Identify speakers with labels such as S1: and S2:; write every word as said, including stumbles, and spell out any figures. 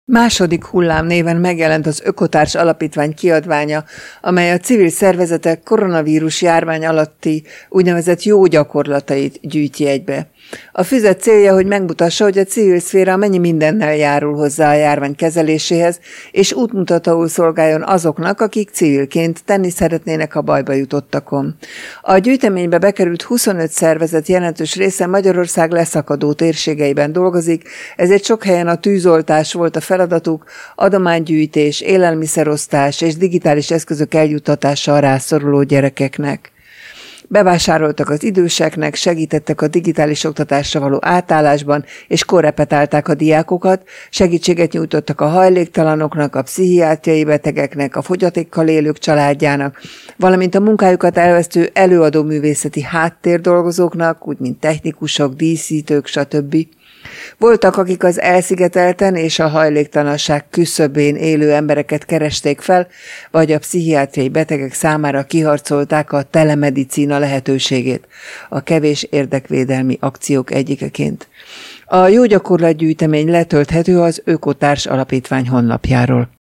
S1: Második hullám néven megjelent az Ökotárs Alapítvány kiadványa, amely a civil szervezetek koronavírus járvány alatti úgynevezett jó gyakorlatait gyűjti egybe. A füzet célja, hogy megmutassa, hogy a civil szféra mennyi mindennel járul hozzá a járvány kezeléséhez, és útmutatóul szolgáljon azoknak, akik civilként tenni szeretnének a bajba jutottakon. A gyűjteménybe bekerült huszonöt szervezet jelentős része Magyarország leszakadó térségeiben dolgozik, ezért sok helyen a tűzoltás volt a feladatuk, adománygyűjtés, élelmiszerosztás és digitális eszközök eljuttatása a rászoruló gyerekeknek. Bevásároltak az időseknek, segítettek a digitális oktatásra való átállásban, és korrepetálták a diákokat, segítséget nyújtottak a hajléktalanoknak, a pszichiátriai betegeknek, a fogyatékkal élők családjának, valamint a munkájukat elvesztő előadó művészeti háttérdolgozóknak, úgy mint technikusok, díszítők, stb. Voltak, akik az elszigetelten és a hajléktalanság küszöbén élő embereket keresték fel, vagy a pszichiátriai betegek számára kiharcolták a telemedicína lehetőségét, a kevés érdekvédelmi akciók egyikeként. A jó gyakorlatgyűjtemény letölthető az Ökotárs Alapítvány honlapjáról.